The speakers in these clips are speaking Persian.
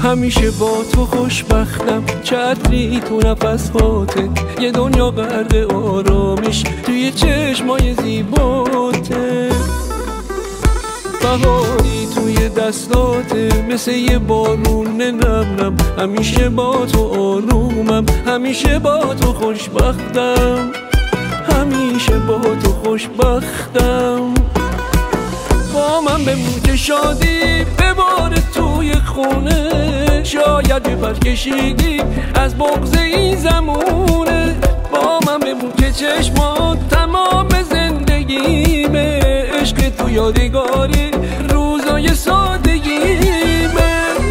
همیشه با تو خوشبختم، چتری تو نفس هاته، یه دنیا غرق آرامش توی چشمای زیباته. بهاری توی دستاته مثل یه بارون نم، همیشه با تو آرومم، همیشه با تو خوشبختم، همیشه با تو خوشبختم. با من بمون که شادی بباره توی خونه، شاید ببر کشیدی از بغض این زمونه. با من بمون که چشمات تمام زندگیمه، عشق تو یادگاری روزای سادگیمه.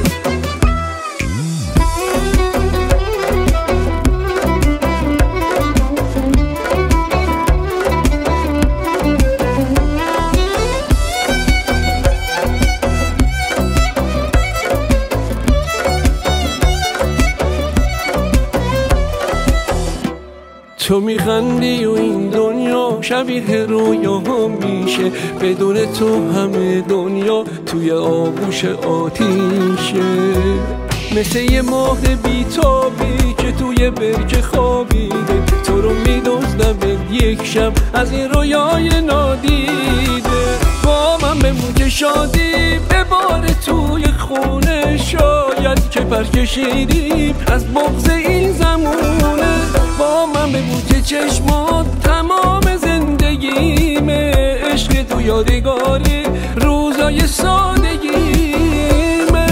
تو میخندی و این دنیا شبیه رویاها میشه، بدون تو همه دنیا توی آغوش آتیشه. مثل یه ماه بیتابی که توی برکه خوابیده، تو رو میدزدم یک شب از این رویای نادیده. با من بمون که شادی بباره توی خونه، شاید که پر کشیدیم از بغض این زمونه. با من بمون که چشمات تمام زندگیمه، عشق تو یادگاری روزای سادگیمه.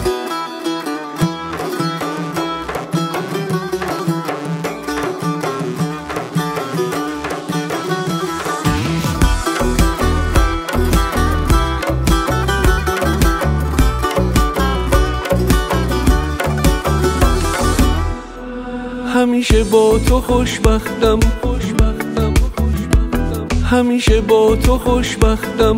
همیشه با تو خوشبختم، همیشه با تو خوشبختم.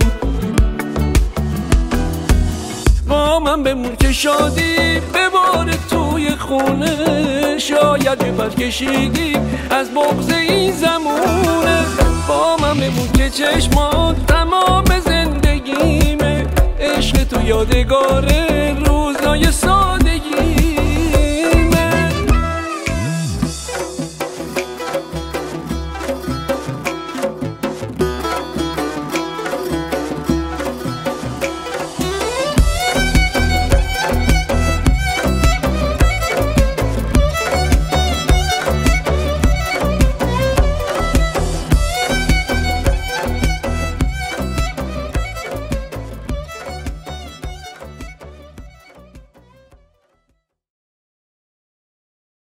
با من بمون که شادی بباره توی خونه، شاید ببر کشیدی از بغض این زمونه. با من بمون که چشمات تمام زندگیمه، عشق تو یادگار روزای سال.